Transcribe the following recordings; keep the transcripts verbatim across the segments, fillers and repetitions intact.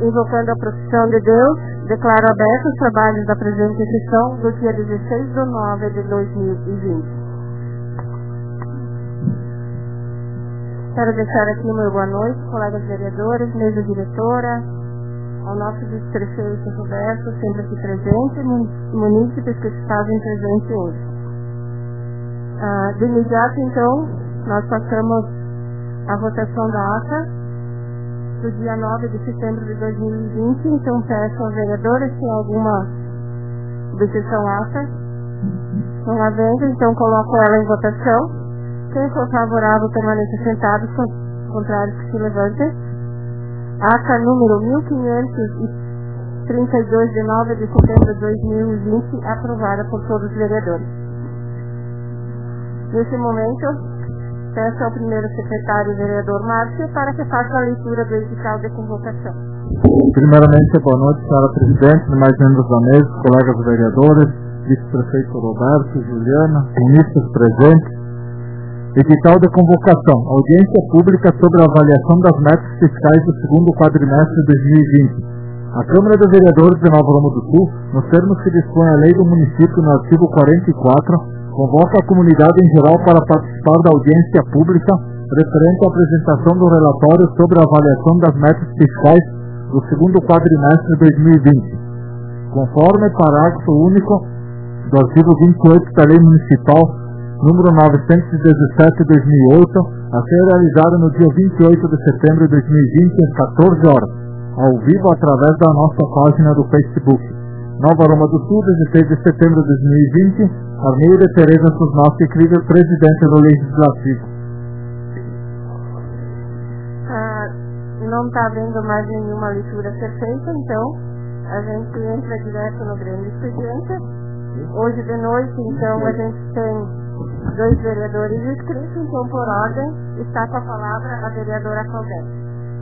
invocando a proteção de Deus, declaro abertos os trabalhos da presente sessão do dia dezesseis de nove de dois mil e vinte. Quero deixar aqui meu boa noite, colegas vereadores, mesa diretora, ao nosso vice-prefeito Roberto, sempre aqui presente, e munícipes que se fazem presente hoje. Ah, de imediato, então, nós passamos a votação da ata do dia nove de setembro de dois mil e vinte, então peço aos vereadores se há alguma objeção à ata. Não havendo, então coloco ela em votação. Quem for favorável permaneça sentado, contrário que se levante. Ata número mil quinhentos e trinta e dois de nove de setembro de dois mil e vinte, aprovada por todos os vereadores. Nesse momento, peço ao primeiro secretário, vereador Márcio, para que faça a leitura do edital de convocação. Primeiramente, boa noite, senhora presidente, demais membros da mesa, colegas vereadores, vice-prefeito Roberto, Juliana, ministros presentes. Edital de convocação, audiência pública sobre a avaliação das metas fiscais do segundo quadrimestre de dois mil e vinte. A Câmara de Vereadores de Nova Roma do Sul, nos termos que dispõe a lei do município no artigo quarenta e quatro, convoca a comunidade em geral para participar da audiência pública referente à apresentação do relatório sobre a avaliação das metas fiscais do segundo quadrimestre de dois mil e vinte. Conforme parágrafo único do artigo vinte e oito da Lei Municipal número novecentos e dezessete de dois mil e oito, a ser realizada no dia vinte e oito de setembro de dois mil e vinte, às quatorze horas, ao vivo através da nossa página do Facebook. Nova Roma do Sul, dezesseis de setembro de dois mil e vinte, Armília de Tereza Susnoff, incrível presidente do Legislativo. Ah, não está havendo mais nenhuma leitura a ser feita, então a gente entra direto no grande expediente. Hoje de noite, então, a gente tem dois vereadores inscritos, então, por ordem, está com a palavra a vereadora Claudete.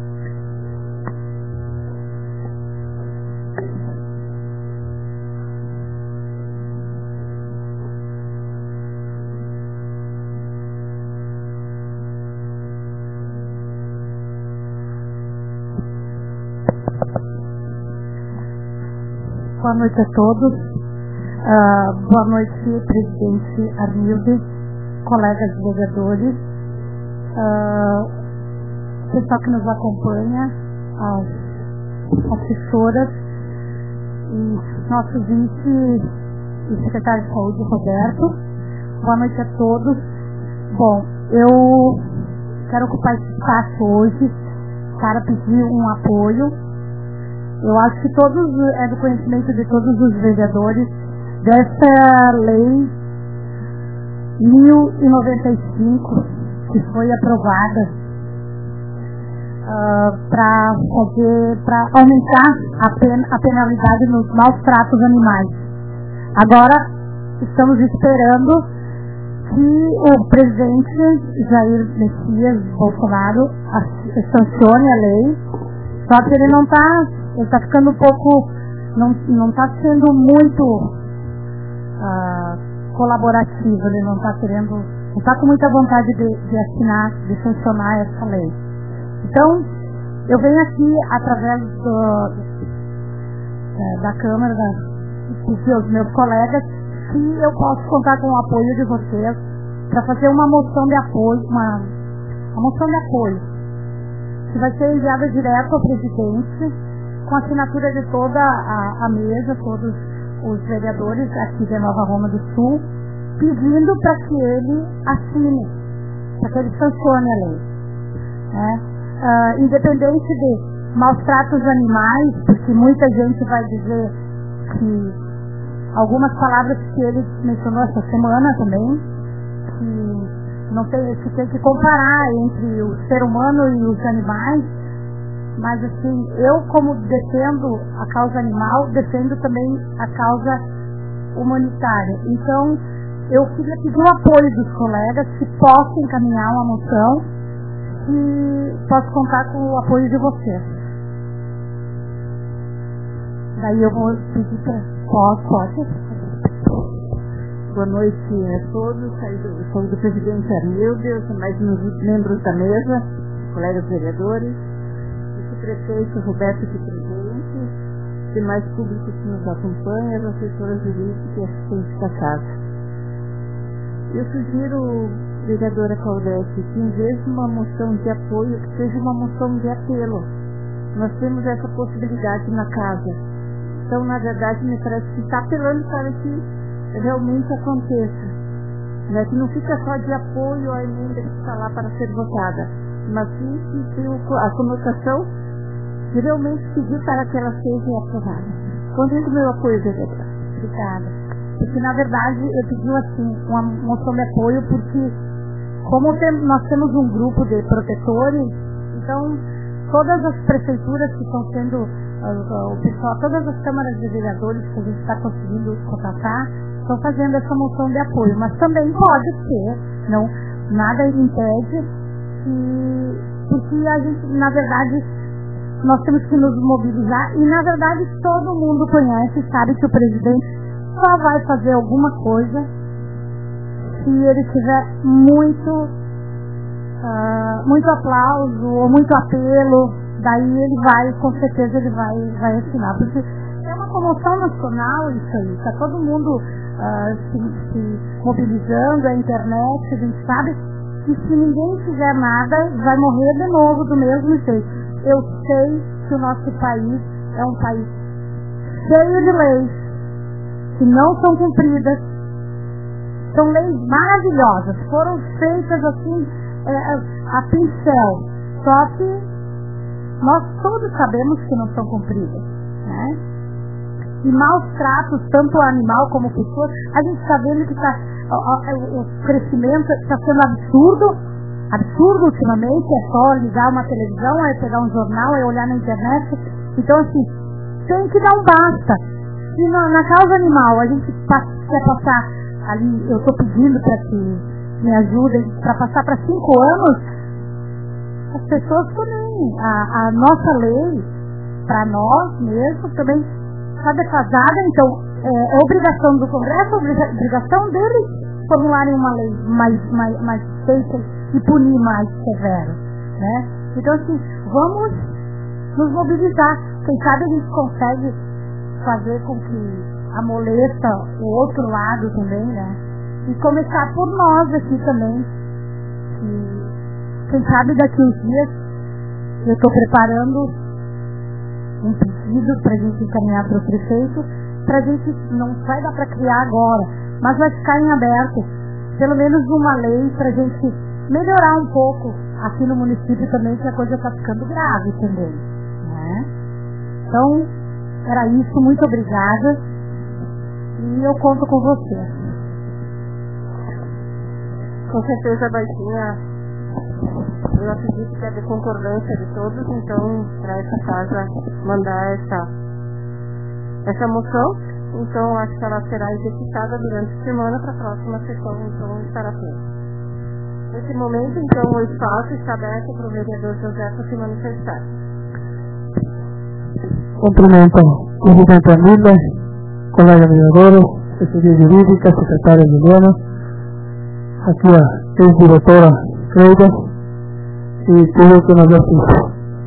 Boa noite a todos. Uh, boa noite, presidente Armilde, colegas vereadores, uh, pessoal que nos acompanha, as assessoras e nosso vice e secretário de saúde, Roberto. Boa noite a todos. Bom, eu quero ocupar esse espaço hoje para pedir um apoio. Eu acho que todos, é do conhecimento de todos os vereadores, dessa lei mil e noventa e cinco, que foi aprovada uh, para fazer, para aumentar a, pen, a penalidade nos maus tratos animais. Agora, estamos esperando que o presidente Jair Messias Bolsonaro sancione a lei, só que ele não está, ele está ficando um pouco, não não está sendo muito Uh, colaborativo, ele não está querendo, não está com muita vontade de, de assinar, de sancionar essa lei. Então, eu venho aqui através do, uh, da Câmara, da, dos meus colegas, se eu posso contar com o apoio de vocês para fazer uma moção de apoio, uma, uma moção de apoio, que vai ser enviada direto ao presidente, com a assinatura de toda a, a mesa, todos os vereadores aqui de Nova Roma do Sul, pedindo para que ele assine, para que ele sancione a lei. Né? Uh, independente de maus tratos animais, porque muita gente vai dizer que algumas palavras que ele mencionou essa semana também, que não tem, que tem que comparar entre o ser humano e os animais. Mas assim, eu como defendo a causa animal, defendo também a causa humanitária. Então, eu queria pedir o apoio dos colegas que possam encaminhar uma moção e posso contar com o apoio de vocês. Daí eu vou pedir para... Pode, pode. Boa noite a todos. Sou do presidente Armilde, sou mais uns membros da mesa, colegas vereadores. nosso prefeito Roberto aqui presente, demais público que nos acompanha, as assessoras jurídicas e assistentes da casa. Eu sugiro, vereadora Claudete, que em vez de uma moção de apoio, que seja uma moção de apelo. Nós temos essa possibilidade na casa. Então, na verdade, me parece que está apelando para que realmente aconteça. Né? Que não fica só de apoio à emenda que está lá para ser votada, mas sim que tem a conotação de realmente pedir para que ela seja aprovada. Contem com o meu apoio, vereadora. Obrigada. Porque, na verdade, eu pedi assim, uma moção de apoio, porque como tem, nós temos um grupo de protetores, então todas as prefeituras que estão sendo, uh, o pessoal, todas as câmaras de vereadores que a gente está conseguindo contratar, estão fazendo essa moção de apoio. Mas também pode ser, não, nada impede, que, porque a gente, na verdade, nós temos que nos mobilizar, e na verdade todo mundo conhece, sabe que o presidente só vai fazer alguma coisa se ele tiver muito uh, muito aplauso ou muito apelo, daí ele vai, com certeza ele vai, vai assinar, porque é uma comoção nacional isso aí, está todo mundo uh, se, se mobilizando, a internet, a gente sabe que se ninguém fizer nada, vai morrer de novo do mesmo jeito. Eu sei que o nosso país é um país cheio de leis que não são cumpridas, são leis maravilhosas, foram feitas assim, é, a pincel, só que nós todos sabemos que não são cumpridas, né? E maus tratos, tanto animal como pessoa, a gente está vendo que tá, o, o crescimento está sendo absurdo, absurdo ultimamente, é só ligar uma televisão, é pegar um jornal, é olhar na internet, então assim, tem que dar um basta. Se na, na causa animal a gente passa, quer passar ali, eu estou pedindo para que me ajudem, para passar para cinco anos, as pessoas também, a, a nossa lei, para nós mesmos, também está defasada, então é, é obrigação do Congresso, é obrigação deles formularem uma lei mais, mais, mais feita e punir mais severo, né? Então assim, vamos nos mobilizar, quem sabe a gente consegue fazer com que amoleça o outro lado também, né? E começar por nós aqui também. E quem sabe daqui uns dias eu estou preparando um pedido para a gente encaminhar para o prefeito, para a gente, não vai dar para criar agora, mas vai ficar em aberto, pelo menos uma lei para a gente melhorar um pouco aqui no município também, que a coisa está ficando grave também, né? Então, era isso, muito obrigada. E eu conto com você. Com certeza, Baixinha, eu acredito que é de concordância de todos, então, para essa casa mandar essa, essa moção, então acho que ela será executada durante a semana para a próxima sessão, então estará pronta. Nesse momento, então, o espaço está aberto para o vereador José para se manifestar. Cumprimento a presidente Amília, colega vereadora, assessoria jurídica, secretária Juliana, aqui a ex-diretora Cleida e tudo que nos assiste.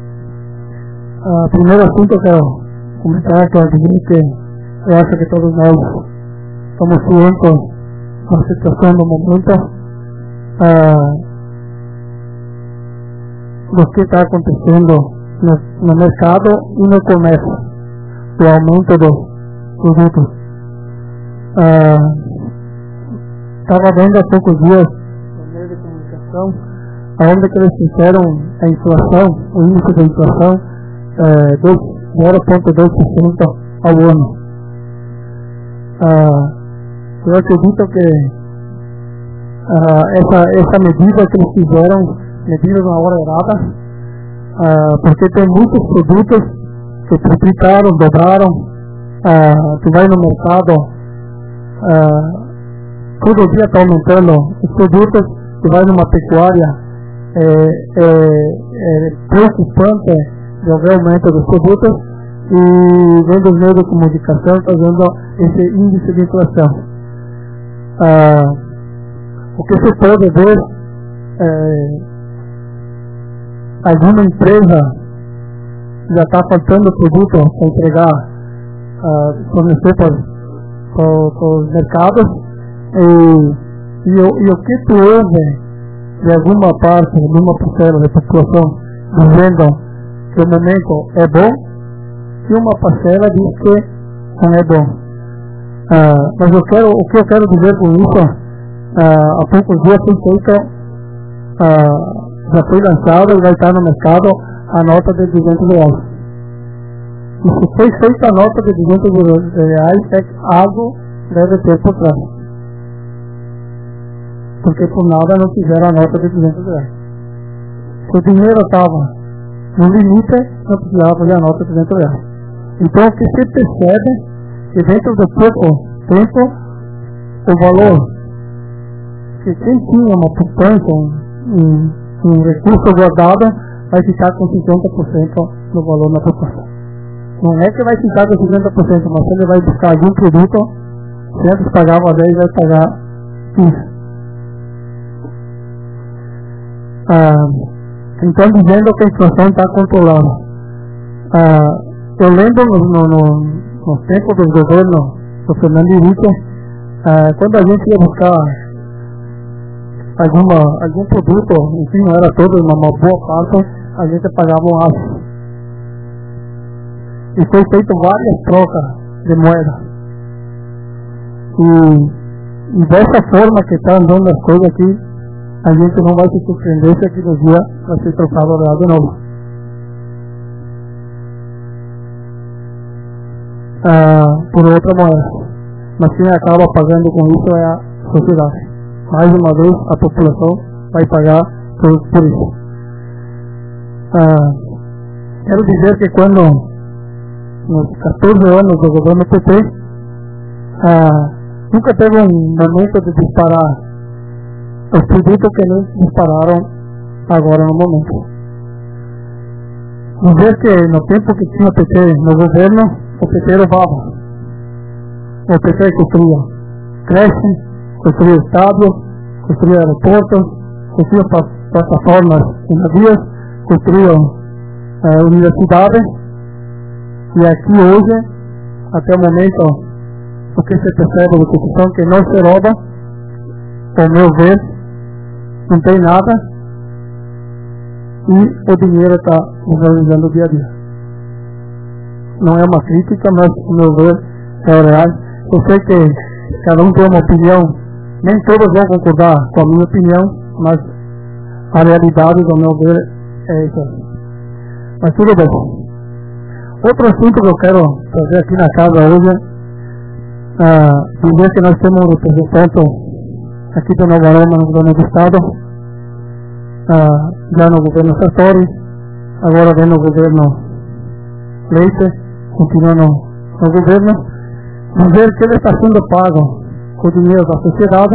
A primeiro assunto que eu quero comentar, que eu dizer que eu acho que todos nós estamos cientes da situação do momento, ah, do que está acontecendo No, no mercado e no comércio, o aumento dos produtos. Estava ah, vendo há poucos dias no meio de comunicação, onde que eles fizeram a inflação, o índice da inflação, eh, zero vírgula dois por cento ao ano. Ah, eu acredito que ah, essa, essa medida que eles fizeram, medida na hora errada, Uh, porque tem muitos produtos que triplicaram, dobraram, uh, tu vai no mercado, uh, todo dia está aumentando os produtos, tu vai numa pecuária, é, é, é preocupante de haver aumento dos produtos, e vendo os meios de comunicação fazendo esse índice de inflação. Uh, o que se pode ver é alguma empresa já está faltando produto para entregar, uh, fornecer para os mercados, e, e, o, e o que tu ouve de alguma parte, de alguma parcela da população dizendo que o momento é bom, e uma parcela diz que não é bom. Uh, mas eu quero, o que eu quero dizer com isso, uh, há poucos dias foi feito, uh, já foi lançado e vai estar no mercado a nota de duzentos reais. E se foi feita a nota de duzentos reais, é que algo deve ter por trás. Porque por nada não fizeram a nota de duzentos reais. Se o dinheiro estava no limite, não precisava fazer a nota de duzentos reais. Então o que se percebe é que dentro de pouco tempo, o valor que quem tinha uma poupança, um, um recurso guardado, vai ficar com cinquenta por cento no valor na poupança. Não é que vai ficar com cinquenta por cento, mas ele vai buscar algum produto, se antes pagava dez, vai pagar quinze. Ah, então, dizendo que a inflação está controlada. Ah, eu lembro no, no, no, no tempo do governo do Fernando Henrique, ah, quando a gente ia buscar alguma, algum produto, enfim, não era todo, mas uma boa parte, a gente pagava um aço. E foi feito várias trocas de moeda. E, e dessa forma que está andando as coisas aqui, a gente não vai se surpreender se aqui no dia vai ser trocado o real de novo. Ah, por outra moeda. Mas quem acaba pagando com isso é a sociedade. Mais uma vez, a população vai pagar por, por isso. Ah, quero dizer que quando, nos catorze anos do governo P T, ah, nunca teve um momento de disparar os produtos que nem dispararam agora no momento. Dizer que no tempo que tinha o P T no governo, o P T roubava. O P T construía creche, construía estádios, construía aeroportos, construía plataformas em navios, construía eh, universidades, e aqui hoje, até o momento, o que se percebe da construção que não se rouba, ao meu ver, não tem nada, e o dinheiro está valorizando dia a dia. Não é uma crítica, mas, ao meu ver, é o real. Eu sei que cada um tem uma opinião, nem todos vão concordar com a minha opinião, mas a realidade, ao meu ver, é essa. Mas tudo bem. Outro assunto que eu quero trazer aqui na casa hoje, ah, dizer que nós temos um representante aqui do Nova Aroma, no governo do Estado, ah, já no governo Sartori, agora vem no governo Leite, continua no, no governo, dizer que ele está sendo pago com o dinheiro da sociedade,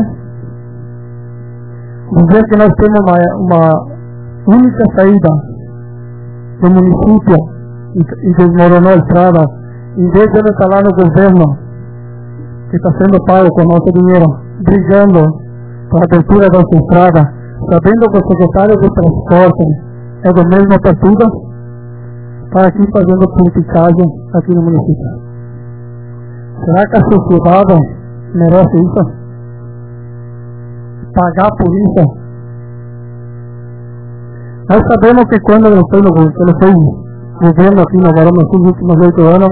dizer que nós temos uma, uma única saída do município e, e desmoronou a estrada, em vez de ele estar lá no governo, que está sendo pago com o nosso dinheiro, brigando para a abertura dessa estrada, sabendo que o secretário de transporte é do mesmo partido, está aqui fazendo politicagem aqui no município. Será que a sociedade merece isso? Pagar por isso? Nós sabemos que quando ele foi no ele foi governo aqui no Barão nos últimos oito anos,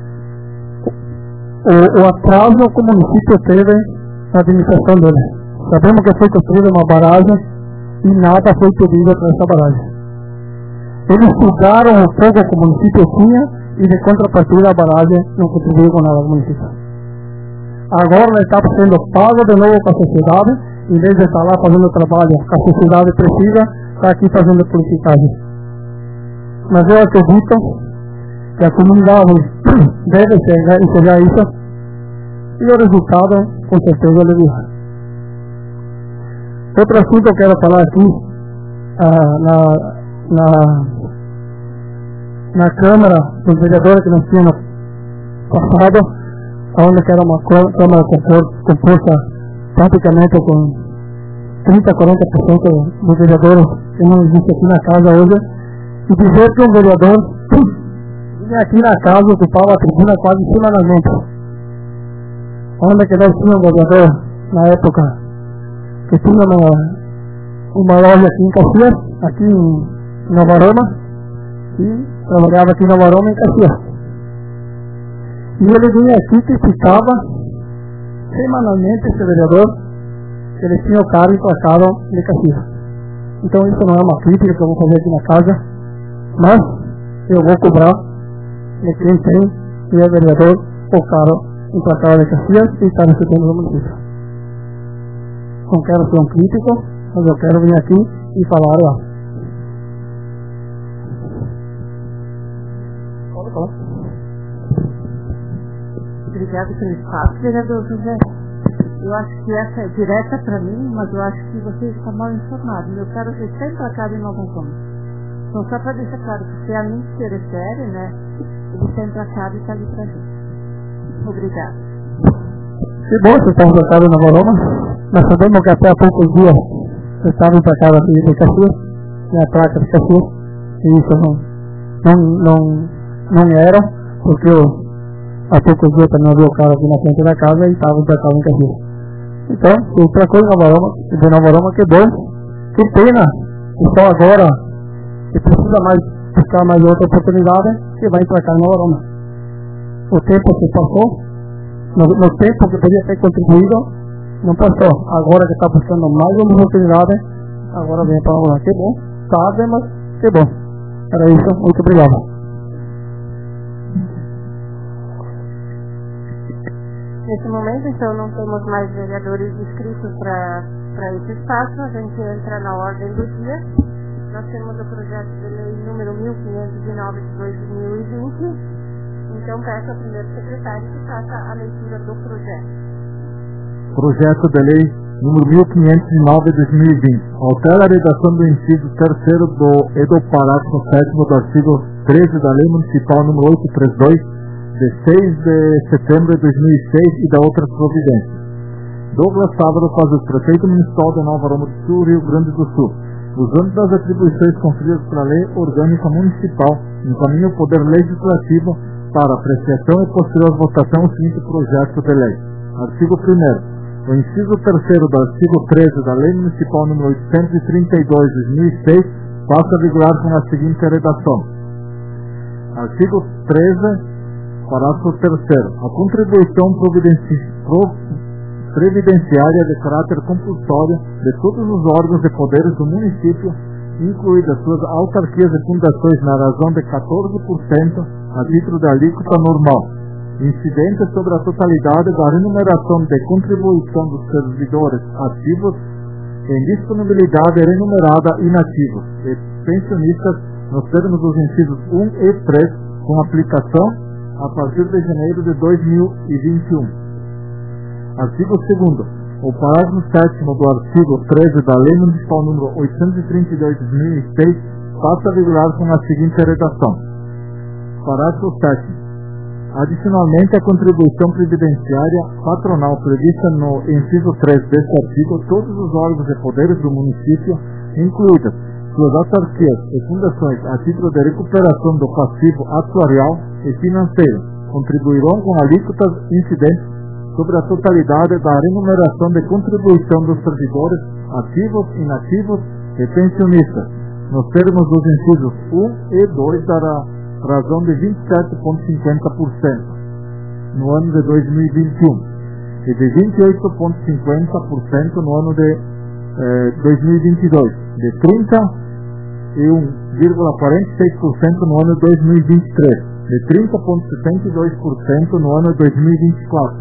o, o atraso que o município teve na administração dele. Sabemos que foi construída uma barragem e nada foi pedido para essa barragem. Eles sugaram o fogo que o município tinha e de contrapartida a barragem não contribuiu com nada ao município. Agora ele está sendo pago de novo para a sociedade, em vez de estar lá fazendo o trabalho que a sociedade precisa, está aqui fazendo politicagem. Mas eu acredito que a comunidade deve enxergar isso e o resultado com certeza ele virá. Outro assunto que eu quero falar aqui, ah, na, na, na Câmara dos Vereadores que nós tínhamos passado, onde era uma Câmara composta praticamente com trinta, quarenta por cento dos vereadores que não existe aqui na casa hoje, e dizer que um vereador E aqui na casa ocupava a tribuna quase semanalmente. Onde que nós tínhamos vereador na época que tinha uma, uma loja aqui em Caxias, aqui em Nova Aroma, e trabalhava aqui em Nova Aroma em Caxias. E ele vinha aqui que ficava semanalmente esse vereador, ele tinha o carro emplacado de Caxias. Então isso não é uma crítica que eu vou fazer aqui na casa, mas eu vou cobrar de quem tem e é vereador o carro emplacado de Caxias e está recebendo no município. Não quero ser um crítico, mas eu quero vir aqui e falar lá. Pode falar. Obrigada pelo espaço, vereador José. Eu acho que essa é direta para mim, mas eu acho que você está mal informado. Meu caro recém-emplacado em Nova Antônia. Então, só para deixar claro que se a mim se refere, né, ele está emplacado e está ali para gente. Obrigada. Que bom que está emplacado em Nova Aroma. Nós sabemos que até há poucos dias eu estava emplacado aqui de Caxias, minha placa de Caxias, e isso não, não, não, não era, porque eu, há poucos dias também vi o carro aqui na frente da casa e estava emplacado em Caxias. Então, se emplacou em Nova Aroma, de Nova Aroma, que bom, que pena, e só agora, que precisa mais buscar mais outra oportunidade, que vai emplacar em Nova Aroma. O tempo se passou, no, no tempo que podia ter contribuído, não passou. Agora que está buscando mais uma oportunidade, agora vem para lá. Que bom, tarde, mas que bom. Era isso, muito obrigado. Nesse momento, então, não temos mais vereadores inscritos para esse espaço. A gente entra na ordem do dia. Nós temos o projeto de lei número mil quinhentos e nove de dois mil e vinte. Então, peço ao primeiro secretário que faça a leitura do projeto. Projeto de Lei número mil quinhentos e nove de dois mil e vinte. Altera a redação do inciso terceiro do e do parágrafo sétimo do artigo treze da Lei Municipal número oitocentos e trinta e dois, de seis de setembro de dois mil e seis e da outras providências. Douglas Sábado faz o prefeito municipal de Nova Aroma do Sul, Rio Grande do Sul, usando das atribuições conferidas pela Lei Orgânica Municipal, encaminha o Poder Legislativo para apreciação e posterior votação o seguinte projeto de lei. Artigo primeiro. O inciso terceiro do artigo treze da Lei Municipal número oitocentos e trinta e dois de dois mil e seis passa a vigorar com a seguinte redação. Artigo treze, parágrafo terceiro. A contribuição providenci... previdenciária de caráter compulsório de todos os órgãos e poderes do município, incluídas suas autarquias e fundações, na razão de quatorze por cento a título de alíquota normal, incidente sobre a totalidade da remuneração de contribuição dos servidores ativos em disponibilidade remunerada inativos e pensionistas nos termos dos incisos um e três, com aplicação a partir de janeiro de dois mil e vinte e um. Artigo segundo. O parágrafo sétimo do artigo treze da Lei Municipal número oitocentos e trinta e dois de dois mil e seis passa a vigorar com a seguinte redação. Parágrafo sétimo. Adicionalmente, a contribuição previdenciária patronal prevista no inciso três deste artigo, todos os órgãos e poderes do município, incluídas suas autarquias e fundações, a título de recuperação do passivo atuarial e financeiro, contribuirão com alíquotas incidentes sobre a totalidade da remuneração de contribuição dos servidores ativos, inativos e pensionistas, nos termos dos incisos um e dois da razão de vinte e sete vírgula cinquenta por cento no ano de dois mil e vinte e um e de vinte e oito vírgula cinquenta por cento no ano de eh, dois mil e vinte e dois, de trinta e um vírgula quarenta e seis por cento no ano de dois mil e vinte e três, de trinta vírgula setenta e dois por cento no ano de dois mil e vinte e quatro,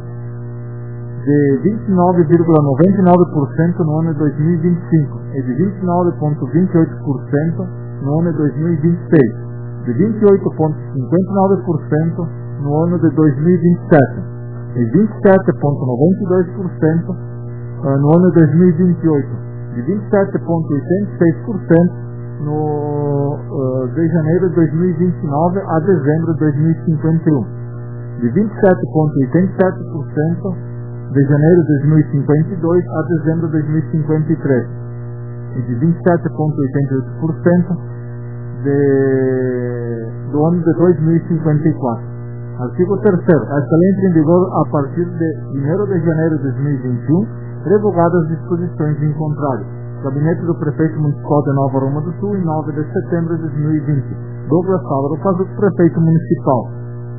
de vinte e nove vírgula noventa e nove por cento no ano de dois mil e vinte e cinco e de vinte e nove vírgula vinte e oito por cento no ano de dois mil e vinte e seis, de vinte e oito vírgula cinquenta e nove por cento no ano de dois mil e vinte e sete, e vinte e sete vírgula noventa e dois por cento no ano de dois mil e vinte e oito, de vinte e sete vírgula oitenta e seis por cento no uh, de janeiro de dois mil e vinte e nove a dezembro de dois mil e cinquenta e um, de vinte e sete vírgula oitenta e sete por cento de janeiro de dois mil e cinquenta e dois a dezembro de dois mil e cinquenta e três, e de vinte e sete vírgula oitenta e oito por cento de, do ano de dois mil e cinquenta e quatro. Artigo terceiro. Esta lei entra em vigor a partir de primeiro de janeiro de dois mil e vinte e um, revogadas as disposições em contrário. Gabinete do Prefeito Municipal de Nova Roma do Sul, em nove de setembro de dois mil e vinte. Douglas Álvaro Pazuco, Prefeito Municipal.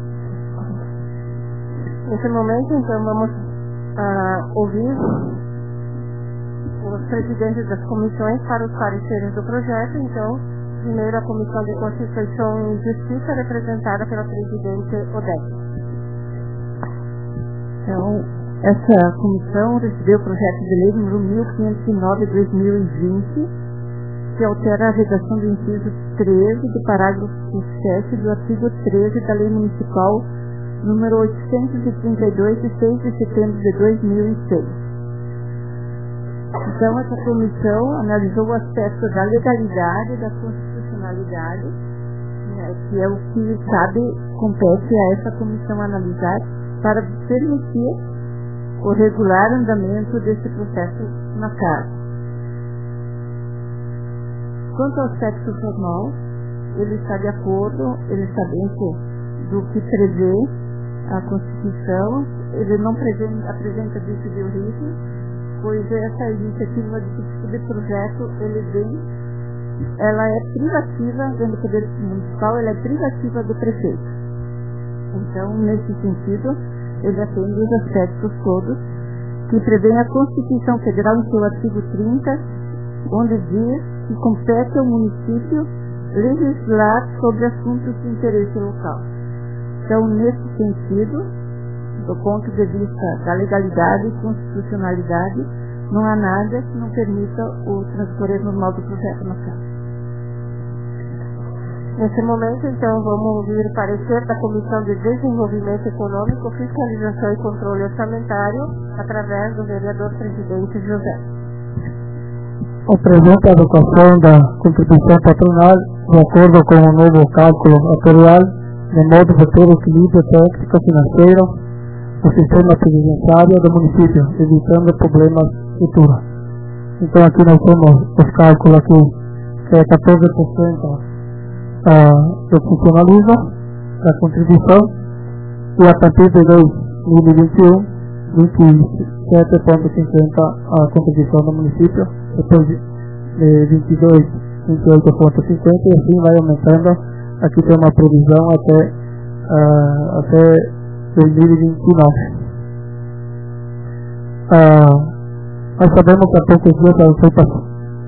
Nesse momento, então, vamos uh, ouvir os presidentes das comissões para os pareceres do projeto. Então, primeiro a Comissão de Constituição e Justiça, representada pela presidente Odete. Então, essa comissão recebeu o projeto de lei número mil quinhentos e nove de dois mil e vinte, que altera a redação do inciso treze do parágrafo sete do artigo treze da Lei Municipal número oitocentos e trinta e dois, de seis de setembro de dois mil e seis. Então, essa comissão analisou o aspecto da legalidade e da constitucionalidade, né, que é o que cabe, compete a essa comissão analisar para permitir o regular andamento desse processo na casa. Quanto ao aspecto formal, ele está de acordo, ele está dentro do que prevê a Constituição, ele não apresenta, apresenta vício de origem, pois essa iniciativa de tipo de projeto, ele vem, ela é privativa, dentro do Poder Municipal, ela é privativa do prefeito. Então, nesse sentido, ele atende os aspectos todos que prevêem a Constituição Federal em seu artigo trinta, onde diz que compete ao município legislar sobre assuntos de interesse local. Então, nesse sentido, do ponto de vista da legalidade e constitucionalidade, não há nada que não permita o transcorrer normal do projeto na casa. Nesse momento, então, vamos ouvir o parecer da Comissão de Desenvolvimento Econômico, Fiscalização e Controle Orçamentário, através do vereador presidente José. Apresenta a adequação da contribuição patronal de acordo com o novo cálculo atuarial, de modo a ter equilíbrio técnico-financeiro do sistema previdenciário do município, evitando problemas futuros. Então, aqui nós temos os cálculos aqui, que é quatorze por cento uh, do funcionalismo, da contribuição, e a partir de dois mil e vinte e um, vinte e sete vírgula cinquenta a contribuição do município, depois de vinte e dois, vinte e oito vírgula cinquenta, e assim vai aumentando. Aqui tem uma previsão até, uh, até dois mil e vinte e nove. Uh, nós sabemos que há poucos dias a foi passado.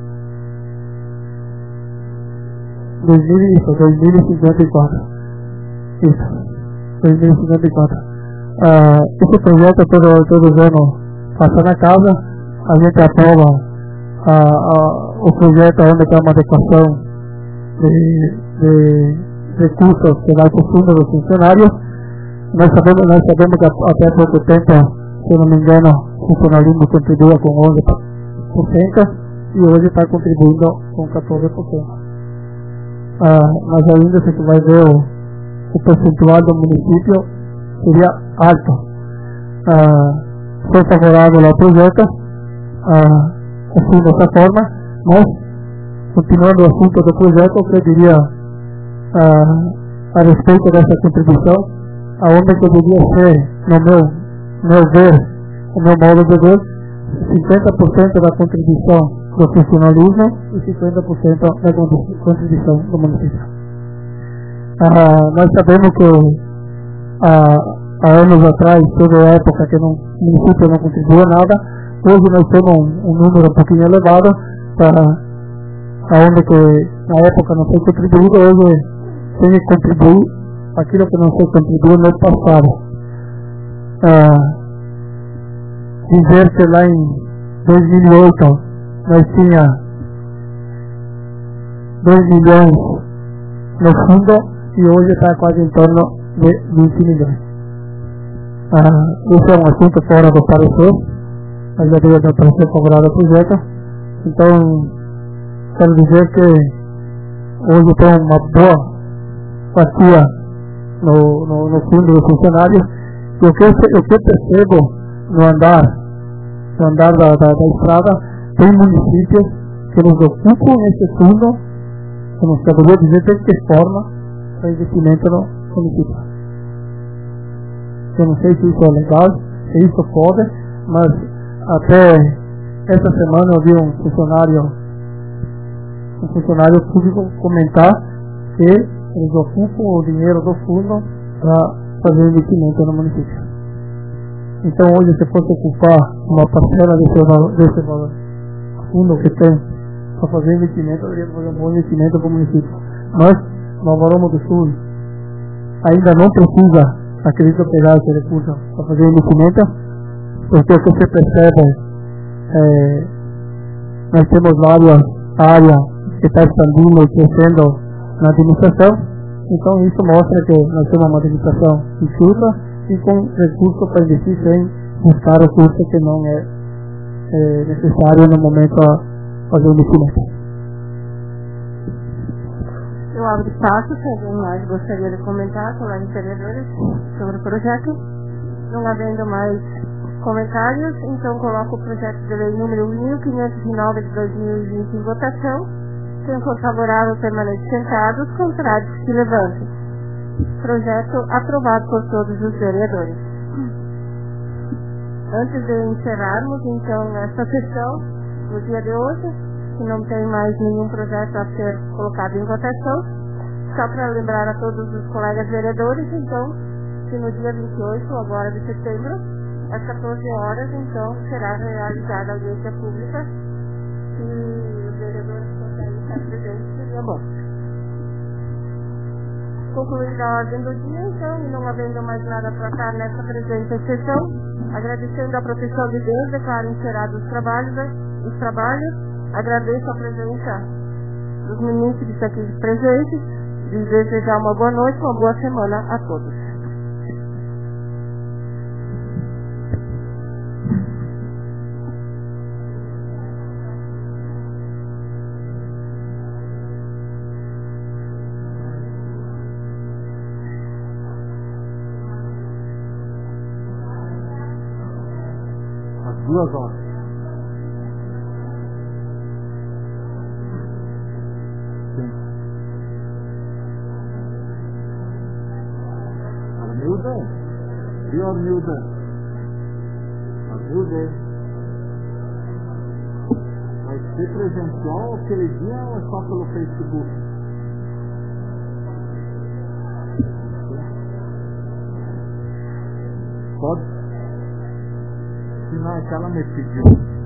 dois mil e cinquenta e quatro. Isso. dois mil e cinquenta e quatro. Uh, esse projeto todo, todo os anos passa na casa, a gente aprova uh, uh, o projeto onde tem uma adequação de, de recursos que vai para o fundo dos funcionários. Nós sabemos, nós sabemos que até pouco tempo, se não me engano, o funcionalismo contribua com onze por cento e hoje está contribuindo com quatorze por cento. Ah, mas ainda, se tu vai ver o, o percentual do município, seria alto. Ah, sou favorável ao projeto, ah, assim dessa forma, mas, continuando o assunto do projeto, eu diria ah, a respeito dessa contribuição, aonde que devia ser, no meu, meu ver, o meu modo de ver, cinquenta por cento da contribuição do funcionalismo e cinquenta por cento da contribuição do município. Ah, nós sabemos que ah, há anos atrás, toda a época que no município não contribuía nada, hoje nós temos um, um número um pouquinho elevado, para aonde que na época não foi contribuído, hoje tem que contribuir aquilo que não foi contribuído no passado. Ah, dizer que lá em dois mil e oito nós tinha dois milhões no fundo e hoje está quase em torno de vinte milhões. Ah, esse é um assunto fora do parecer, mas já deu a parecer favorável ao projeto. Então, quero dizer que hoje tem uma boa fatia no, no, no fundo dos funcionários. E o que eu, o que eu percebo no andar, no andar da, da, da estrada, tem municípios que nos ocupam esse fundo Eu não saberia dizer de que forma para investimento no município. Eu não sei se isso é legal, se isso pode, mas até essa semana eu vi um funcionário, um funcionário público comentar que eles ocupam o dinheiro do fundo para fazer investimento no município. Então hoje, se fosse ocupar uma parcela desse valor, desse valor fundo que tem para fazer investimento, deveria fazer um bom investimento para o município. Mas no Alvarão do Sul ainda não precisa, acredito, pegar esse recurso para fazer investimento, porque o que se percebe, é, nós temos várias áreas que está expandindo e crescendo na administração. Então isso mostra que nós temos uma administração enxuta e com recursos para investir sem buscar recursos que não é, é necessário no momento a fazer o investimento. Eu abro espaço, se alguém mais gostaria de comentar, colegas vereadores, sobre o projeto. Não havendo mais comentários, então coloco o projeto de lei número mil quinhentos e nove de dois mil e vinte em votação. Quem for favorável permanece sentado, os contrários se levantem. Projeto aprovado por todos os vereadores. Antes de encerrarmos, então, esta sessão, no dia de hoje, que não tem mais nenhum projeto a ser colocado em votação, só para lembrar a todos os colegas vereadores, então, que no dia vinte e oito, agora de setembro, às quatorze horas, então, será realizada a audiência pública e os vereadores conseguem estar presentes, seria bom. Concluída a ordem do dia, então, e não havendo mais nada a tratar nessa presente sessão, agradecendo a proteção de Deus, declaro encerrados os trabalhos, os trabalhos, agradeço a presença dos munícipes aqui presentes, e desejar uma boa noite, uma boa semana a todos. Duas horas. Sim. Arnilda? E Arnilda? Arnilda? Vai ser presencial aquele dia ou é só pelo Facebook? Pode? Se não, é que ela me pediu.